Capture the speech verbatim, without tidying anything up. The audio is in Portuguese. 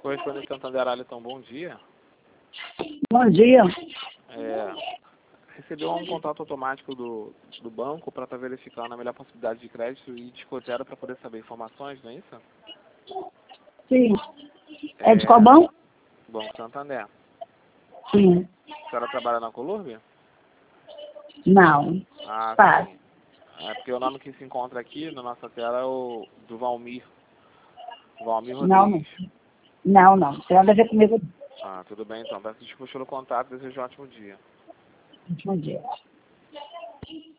Correspondente Santander, Alisson, bom dia. Bom dia. É, recebeu um contato automático do, do banco para estar verificando a melhor possibilidade de crédito e discoteira para poder saber informações, não é isso? Sim. É, é de qual banco? Banco Santander. Sim. A senhora trabalha na Colômbia? Não. Ah, Faz. sim. É porque o nome que se encontra aqui na nossa tela é o do Valmir. Valmir Não, Rodrigues. não. Não, não. Tem nada a ver comigo. Ah, tudo bem então. Peço desculpa pelo contato, desejo um ótimo dia. Bom dia.